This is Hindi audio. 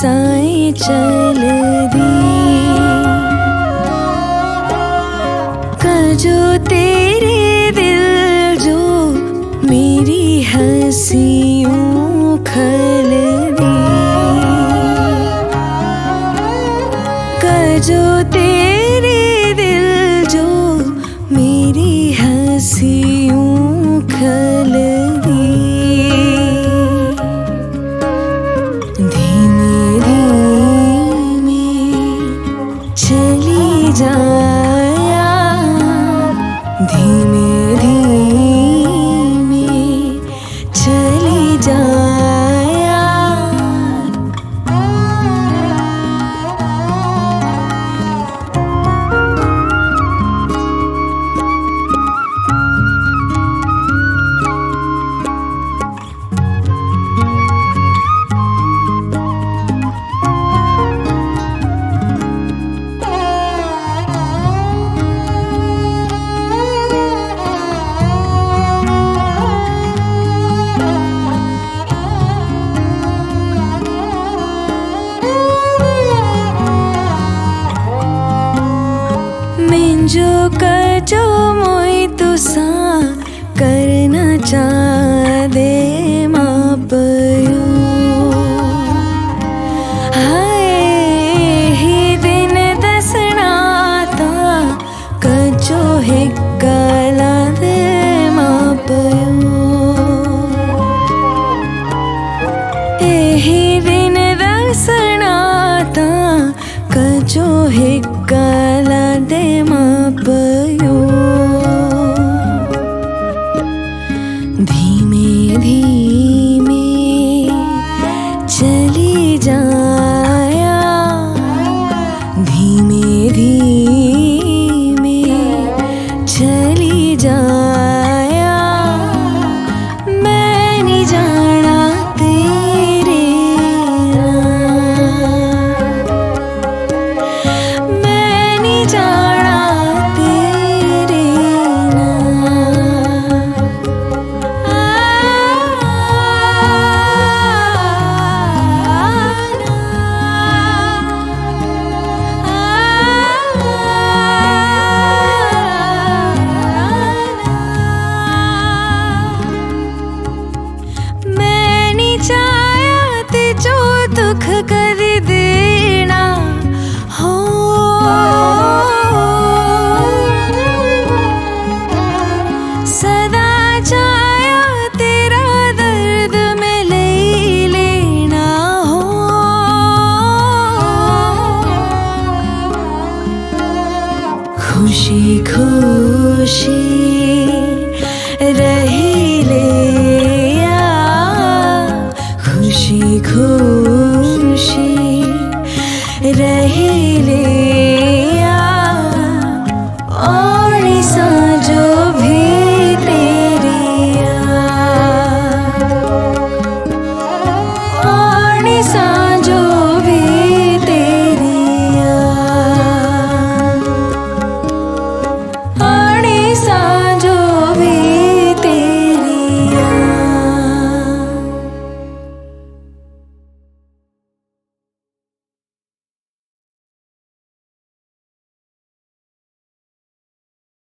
साएं चल दी जो तेरे दिल जो मेरी हंसियों खल दी जो तेरे दिल जो मेरी हंसियों खल दी धीमे धीमे चली जाया धीमे धीमे चली जाया जो कजो मोई तुसा करना चाह दे मापयो हाय ही दिन दसना था कजो है काला दे मापयो ही दिन दसना था कजो है काला दे मापयो धीमे धीमे चली जाया धीमे धीमे चली जाया मैं नहीं जाना तेरे दुख कर देना हो सदा चाया तेरा दर्द में ले लेना हो खुशी खुशी रही ले खुशी खुशी